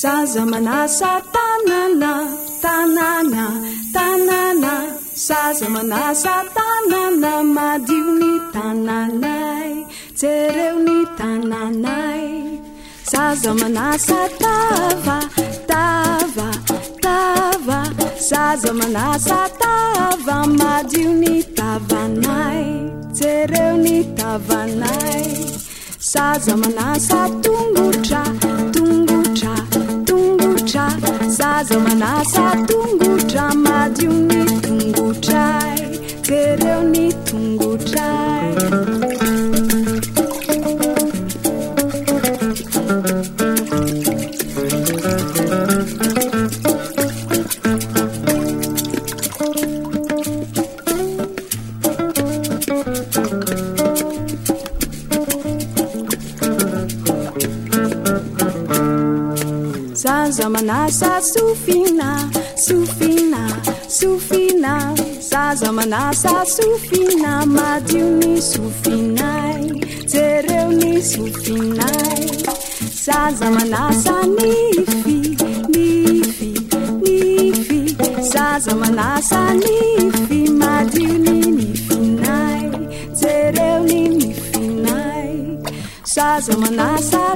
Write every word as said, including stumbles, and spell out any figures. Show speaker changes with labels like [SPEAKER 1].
[SPEAKER 1] Zaza manasa tanana, tanana, tanana. Zaza manasa tanana, madio ny tananay, jereo ny tananay. Zaza manasa tava, tava, tava. Zaza manasa tava, madio ny tavanay, jereo ny tavanay. Zaza manasa tongotra, tongotra, tongotra. Zaza manasa tongotra, madio ny tongotray, jereo ny tongotray. Zaza manasa sofina, sofina, sofina. Zaza manasa sofina, madio ny sofinay, jereo ny sofinay. Zaza manasa nify, nify, nify. Zaza manasa nify, madio ny nifinay, jereo ny nifinay. Zaza manasa